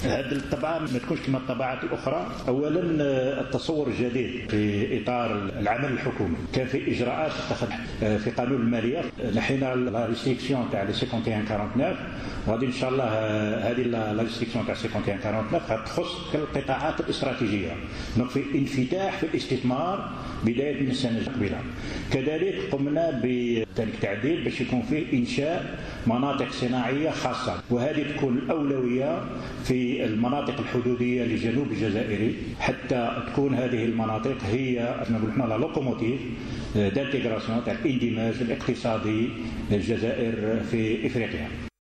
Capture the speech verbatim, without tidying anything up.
هذه الطبعة ما تكونش كما الطبعات الأخرى. أولا التصور الجديد في إطار العمل الحكومي، كان في إجراءات اتخذ في قانون المالية، نحينا لا ريستريكسيون تاع لي واحد وخمسين أربعة وأربعين، وغادي إن شاء الله هذه لا ريستريكسيون تاع واحد وخمسين أربعة وأربعين غتخص القطاعات الاستراتيجية، دونك في انفتاح في الاستثمار بداية من السنة المقبلة. كذلك قمنا بالتعديل باش يكون فيه إنشاء مناطق صناعية خاصة، وهذه تكون الأولوية في المناطق الحدودية لجنوب الجزائري، حتى تكون هذه المناطق هي نقول احنا لا لوكوموتيف دانتيغراسيون تاع الاندماج الاقتصادي للجزائر في إفريقيا.